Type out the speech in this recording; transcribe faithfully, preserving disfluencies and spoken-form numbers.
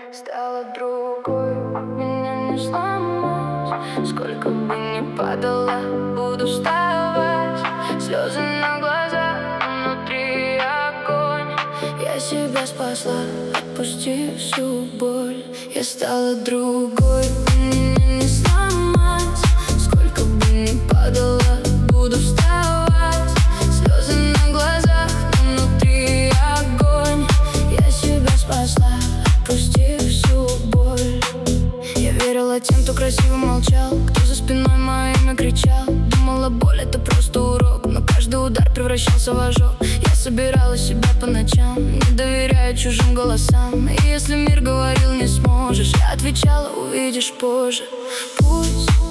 стала другой, меня не сломать. Сколько бы ни падала, буду вставать. Слезы на глазах, но внутри огонь. Я себя спасла, отпустив всю боль. Я стала другой, меня не сломать. Сколько бы ни падала, буду вставать. Слезы на глазах, но внутри огонь. Я себя спасла, отпустив всю боль. Я верила тем, кто красиво молчал, кто за спиной мое имя кричал. Думала, боль — это просто урок, но каждый удар превращался в ожог. Я собирала себя по ночам, не доверяя чужим голосам. И если мир говорил: не сможешь, я отвечала: увидишь позже. Пусть